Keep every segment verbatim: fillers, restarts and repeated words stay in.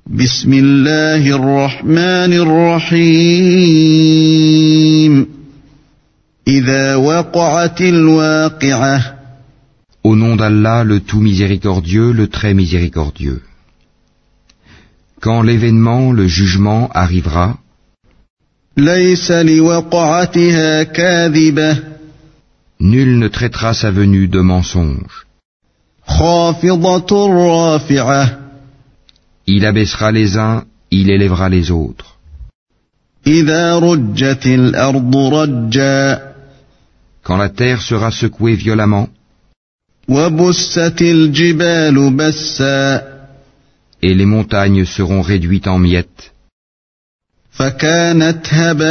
بسم الله الرحمن الرحيم إذا وقعت الواقعة Au nom d'Allah, le tout miséricordieux, le très miséricordieux. Quand l'événement, le jugement, arrivera, ليس لوقعتها كاذبة nul ne traitera sa venue de mensonge. خافضة رافعة Il abaissera les uns, il élèvera les autres. إذا رجت الأرض رجا Quand la terre sera secouée violemment, وبست الجبال بسا et les montagnes seront réduites en miettes, فكانت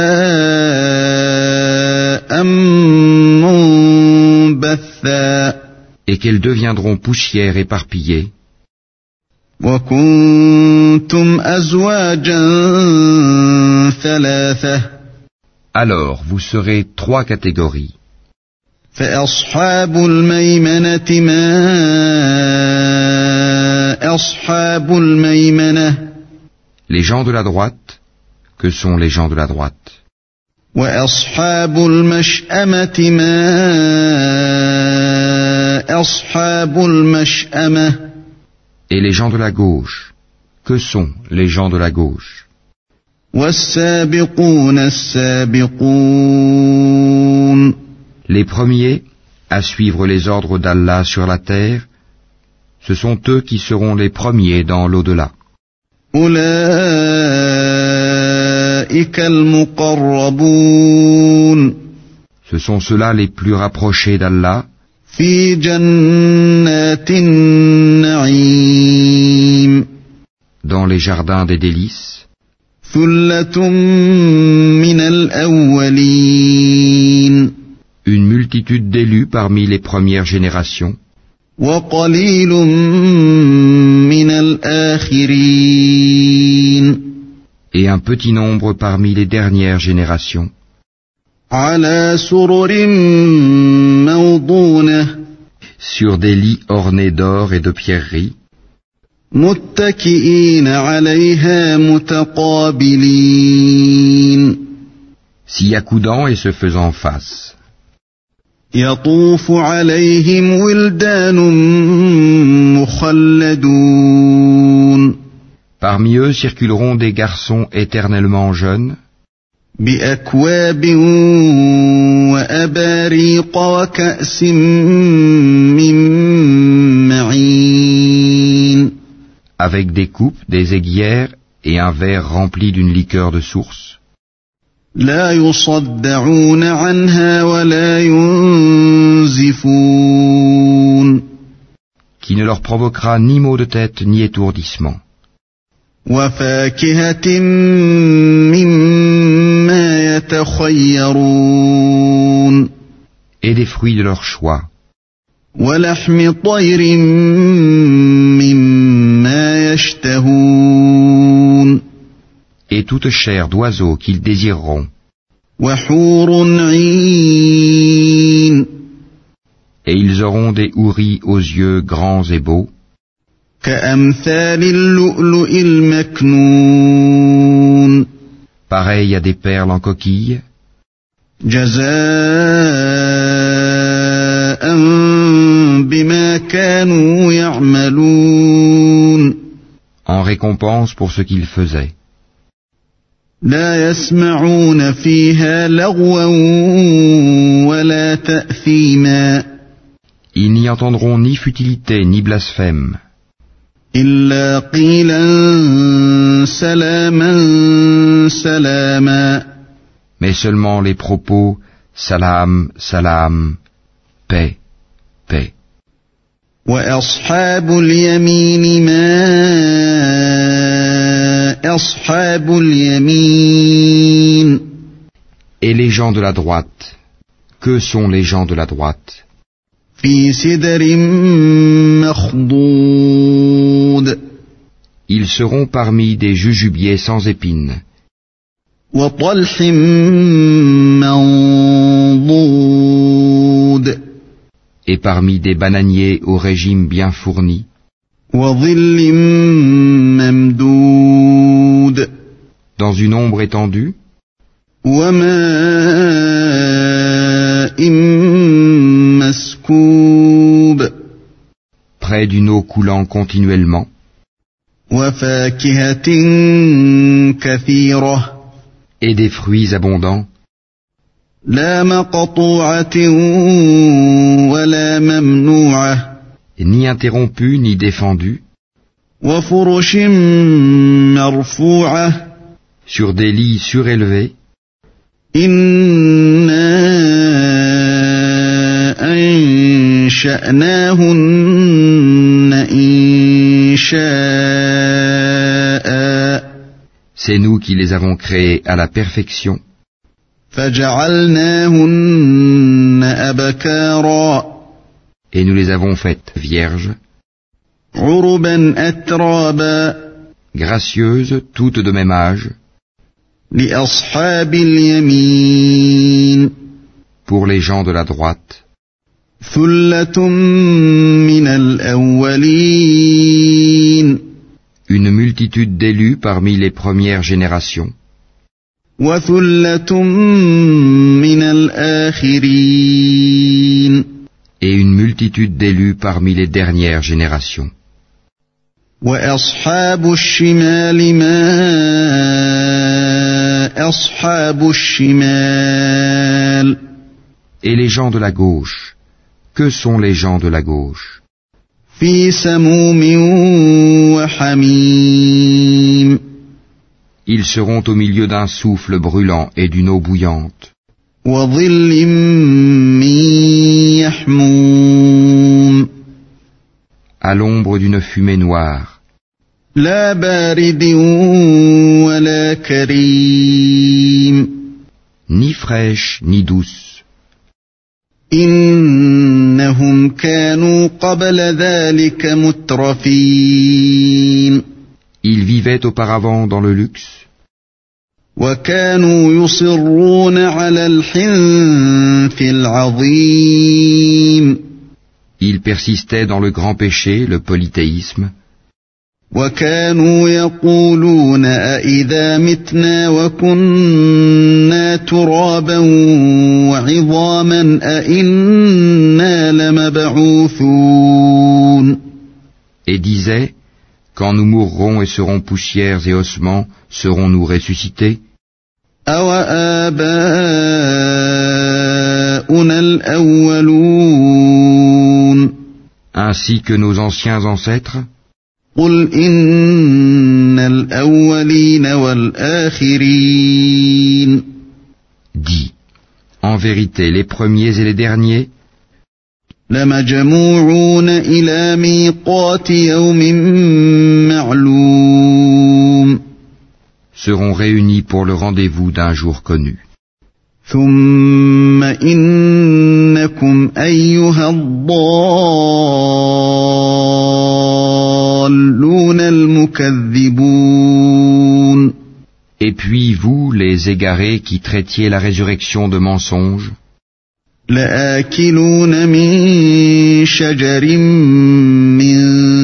هباء منبثا et qu'elles deviendront poussière éparpillée, وكنتم أزواجا ثلاثة alors vous serez trois catégories. فأصحاب الميمنة ما أصحاب الميمنة Les gens de la droite, que sont les gens de la droite? وأصحاب المشأمة ما أصحاب المشأمة Et les gens de la gauche, que sont les gens de la gauche? والسابقون السابقون Les premiers à suivre les ordres d'Allah sur la terre, ce sont eux qui seront les premiers dans l'au-delà. أولئك المقربون Ce sont ceux-là les plus rapprochés d'Allah في جنات النعيم dans les jardins des délices, ثلة من الأولين une multitude d'élus parmi les premières générations, وقليل من الآخرين et un petit nombre parmi les dernières générations, على سرر موضونة sur des lits ornés d'or et de pierreries, متكئين عليها متقابلين s'y accoudant et se faisant face. يطوف عليهم ولدان مخلدون Parmi eux circuleront des garçons éternellement jeunes, بأكواب وأباريق وكأس من معين avec des coupes, des aiguières et un verre rempli d'une liqueur de source, لا يصدعون عنها ولا ينزفون qui ne leur provoquera ni maux de tête ni étourdissement, وفاكهة مما يتخيرون et des fruits de leur choix, ولحم طير مما يشتهون et toute chair d'oiseau qu'ils désireront, وحور عين et ils auront des houris aux yeux grands et beaux, كأمثال اللؤلؤ المكنون pareils à des perles en coquille, جزاء بما كانوا يعملون en récompense pour ce qu'ils faisaient. لا يسمعون فيها لغوا ولا تأثيما Ils n'y entendront ni futilité ni blasphème, إلا قيلا سلاما سلاما mais seulement les propos salam, salam, paix, paix. وأصحاب اليمين ما أصحاب اليمين Et les gens de la droite, que sont les gens de la droite? في سدر مخضود Ils seront parmi des jujubiers sans épines, وطلح منضود et parmi des bananiers au régime bien fourni, وظل ممدود dans une ombre étendue, وماء مسكوب près d'une eau coulant continuellement, وفاكهة كثيرة et des fruits abondants, لا مقطوعة ولا ممنوعة ni interrompus ni défendus, وفرش مرفوعة sur des lits surélevés. إنا أنشأناهن إنشاء C'est nous qui les avons créés à la perfection, فجعلناهن أبكارا et nous les avons faites vierges, عربا أترابا gracieuses, toutes de même âge, لأصحاب اليمين pour les gens de la droite, ثلة من الأولين une multitude d'élus parmi les premières générations, وثلة من الآخرين et une multitude d'élus parmi les dernières générations. وأصحاب الشمال ما أصحاب الشمال Et les gens de la gauche, que sont les gens de la gauche? في سموم وحميم Ils seront au milieu d'un souffle brûlant et d'une eau bouillante, وظل من يحموم à l'ombre d'une fumée noire, لا بارد ولا كريم ni fraîche ni douce. إنهم كانوا قبل ذلك مترفين Ils vivaient auparavant dans le luxe, وكانوا يصرون على الحنث العظيم ils persistaient dans le grand péché, le polythéisme, وكانوا يقولون أإذا متنا وكنا ترابا وعظاما أإنا لمبعوثون et disaient, quand nous mourrons et serons poussières et ossements, serons-nous ressuscités? أوآباؤنا الأولون Ainsi que nos anciens ancêtres? قل إن الأولين والآخرين Dis, en vérité, les premiers et les derniers لمجموعون إلى ميقات يوم معلوم seront réunis pour le rendez-vous d'un jour connu. ثم إنكم أيها الضالون المكذبون Et puis vous, les égarés qui traitiez la résurrection de mensonge, لآكلون من شجر من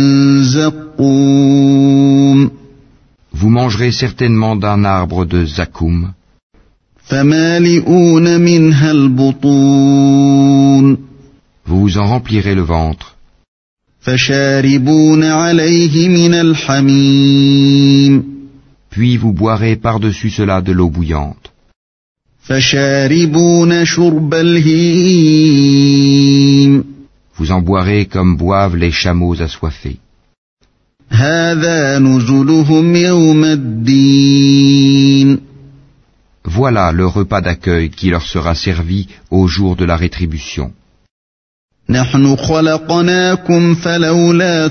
زقوم vous mangerez certainement d'un arbre de zakoum, فمالئون منها البطون vous vous en remplirez le ventre, فشاربون عليه من الحميم puis vous boirez par-dessus cela de l'eau bouillante, فشاربون شرب الهيم vous en boirez comme boivent les chameaux assoiffés. هذا نزلهم يوم الدين Voilà le repas d'accueil qui leur sera servi au jour de la rétribution. نحن خلقناكم فلولا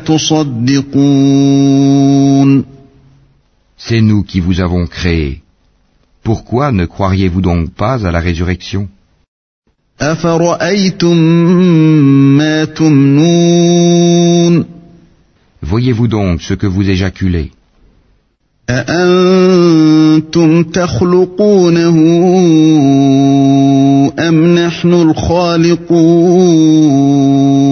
تصدقون C'est nous qui vous avons créé. Pourquoi ne croiriez-vous donc pas à la résurrection? أفرأيتم ما تمنون Voyez-vous donc ce que vous éjaculez? أأنتم تخلقونه أم نحن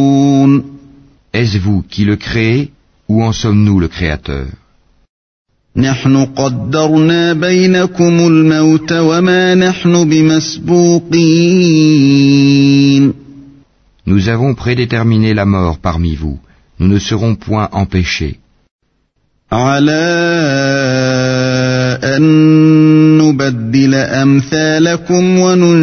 الخالقون Est-ce vous qui le créez ou en sommes-nous le Créateur? نحن قدرنا بينكم الموت وما نحن بمسبوقين. Nous avons prédéterminé la mort parmi vous. Nous ne serons point empêchés. على أن نبدل أمثالكم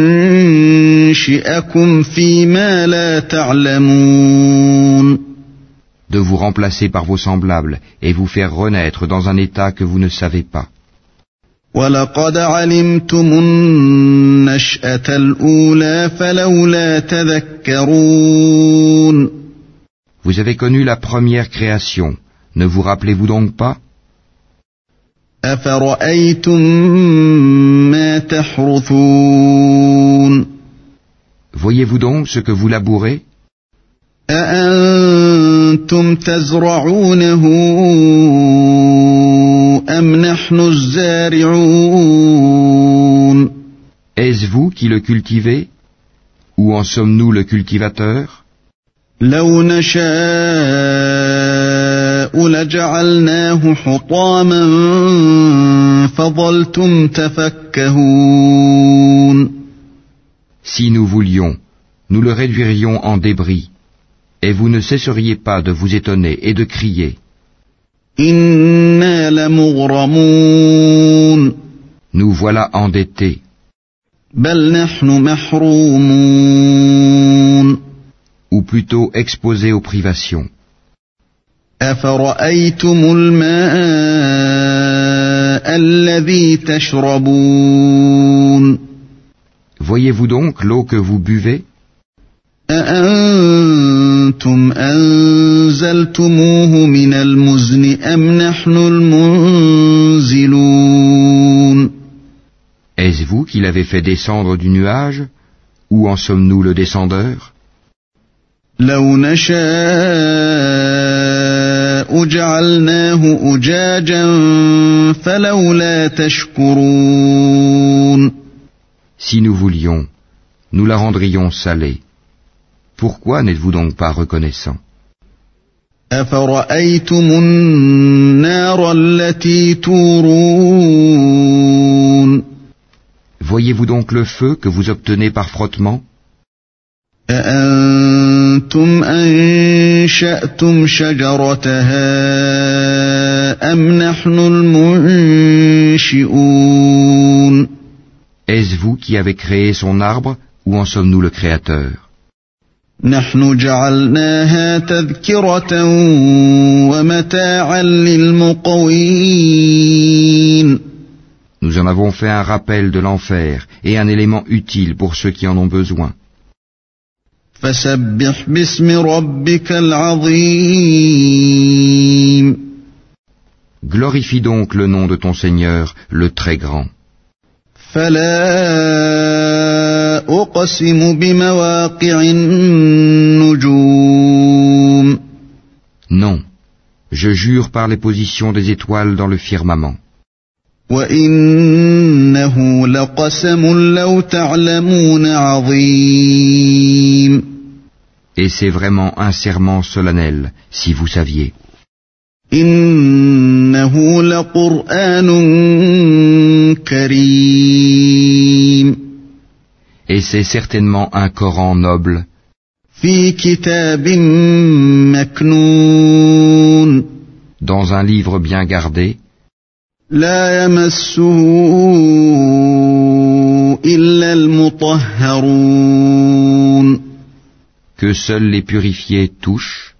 وننشئكم فيما لا تعلمون. De vous remplacer par vos semblables et vous faire renaître dans un état que vous ne savez pas. وَلَقَدْ عَلِمْتُمُ النَّشْأَةَ الْأُولَى فَلَوْلَا تَذَكَّرُونَ. Vous avez connu la première création, ne vous rappelez-vous donc pas? أَفَرَأَيْتُم مَّا تَحْرُثُونَ. Voyez-vous donc ce que vous labourez? أَأَنتُمْ تَزْرَعُونَهُ أَمْ نَحْنُ الزَّارِعُونَ. Est-ce vous qui le cultivez? Ou en sommes-nous le cultivateur? لَوْ نَشَاءُ لَجَعَلْنَاهُ حُطَامًا فَظَلْتُمْ تَفَكَّهُونَ. Si nous voulions, nous le réduirions en débris, et vous ne cesseriez pas de vous étonner et de crier. إِنَّا لَمُغْرَمُونَ. Nous voilà endettés. بَلْ نَحْنُ مَحْرُومُونَ. Ou plutôt exposés aux privations. أَفَرَأَيْتُمُ الْمَاءَ الَّذِي تَشْرَبُونَ. Voyez-vous donc l'eau que vous buvez? أَأَنتُمْ أَنزَلْتُمُوهُ مِنَ الْمُزْنِ أَمْ نَحْنُ الْمُنزِلُونَ. Est-ce vous qui l'avez fait descendre du nuage? Ou en sommes-nous le descendeur? لَوْ نَشَاءُ جَعَلْنَاهُ أُجَاجًا فَلَوْلَا تَشْكُرُونَ. Si nous voulions, nous la rendrions salée. Pourquoi n'êtes-vous donc pas reconnaissant? أَفَرَأَيْتُمُ النَّارَ الَّتِي تُورُونَ. Voyez-vous donc le feu que vous obtenez par frottement? أَأَنتُمْ أَنشَأْتُمْ شَجَرَتَهَا أَمْ نَحْنُ الْمُنشِئُونَ. Est-ce vous qui avez créé son arbre, ou en sommes-nous le créateur? نحن جعلناها تذكرة ومتاعا للمقوين. Nous en avons fait un rappel de l'enfer et un élément utile pour ceux qui en ont besoin. فسبح باسم ربك العظيم. Glorifie donc le nom de ton Seigneur, le très grand. فلا أقسم بمواقع النجوم. Non, je jure par les positions des étoiles dans le firmament. وإنه لقسم لو تعلمون عظيم. Et c'est vraiment un serment solennel, si vous saviez. إنه لقرآن كريم. Et c'est certainement un Coran noble. في كتاب مكنون. Dans un livre bien gardé. لا يمسه إلا المطهرون. Que seuls les purifiés touchent.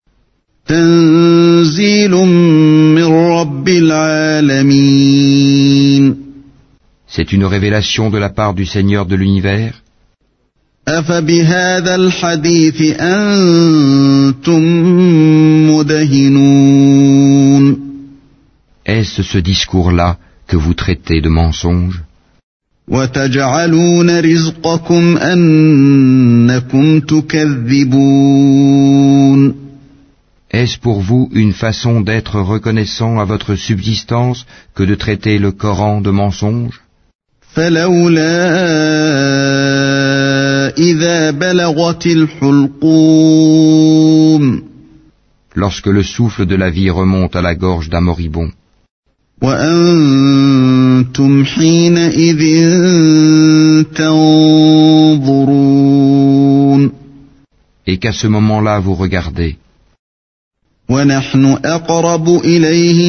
تنزيل من رب العالمين. C'est une révélation de la part du Seigneur de l'univers. أفبهذا الحديث أنتم مدهنون. Est-ce ce discours-là que vous traitez de mensonge? وتجعلون رزقكم أنكم تكذبون. Est-ce pour vous une façon d'être reconnaissant à votre subsistance que de traiter le Coran de mensonge? فلولا إذا بلغت الحلقوم. Lorsque le souffle de la vie remonte à la gorge d'un moribond. وأنتم حينئذ تنظرون Et qu'à ce moment-là vous regardez. ونحن أقرب إليه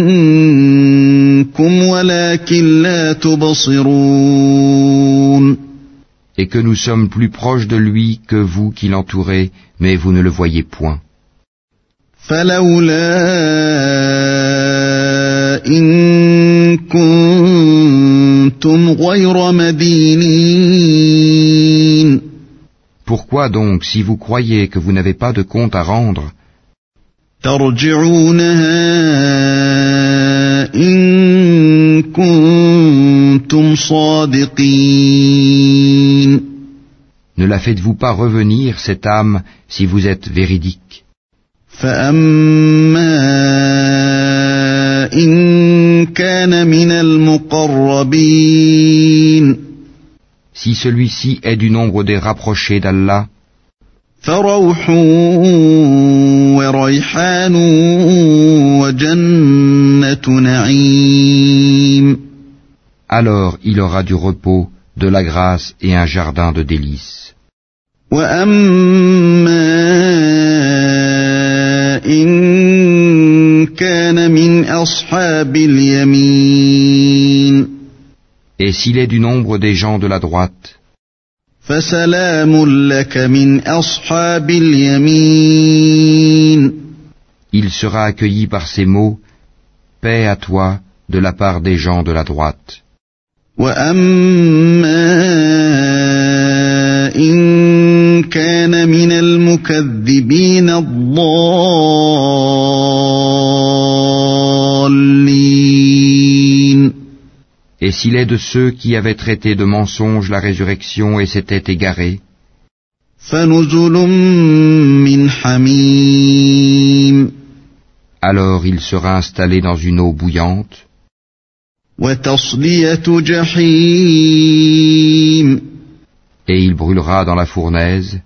منكم ولكن لا تبصرون Et que nous sommes plus proches de lui que vous qui l'entourez, mais vous ne le voyez point. فلولا إن كنتم غير مدينين Pourquoi donc, si vous croyez que vous n'avez pas de compte à rendre, ترجعونها إن كنتم صادقين ne la faites-vous pas revenir, cette âme, si vous êtes véridique? فأما إن كان من المقربين Si celui-ci est du nombre des rapprochés d'Allah, فروح وريحان وجنة نعيم alors il aura du repos, de la grâce et un jardin de délices. وأما إن كان من أصحاب اليمين Et s'il est du nombre des gens de la droite, فسلام لك من أصحاب اليمين il sera accueilli par ces mots, paix à toi de la part des gens de la droite. وأما إن كان من المكذبين الضالين Et s'il est de ceux qui avaient traité de mensonge la résurrection et s'étaient égarés, فنزل من حميم alors il sera installé dans une eau bouillante, وتصلية جحيم et il brûlera dans la fournaise.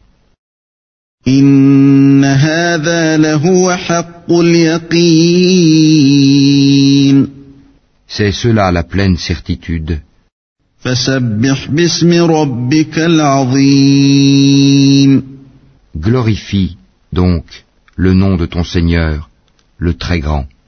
إن هذا لهو حق اليقين C'est cela la pleine certitude. فسبح باسم ربك العظيم Glorifie donc le nom de ton Seigneur, le Très Grand.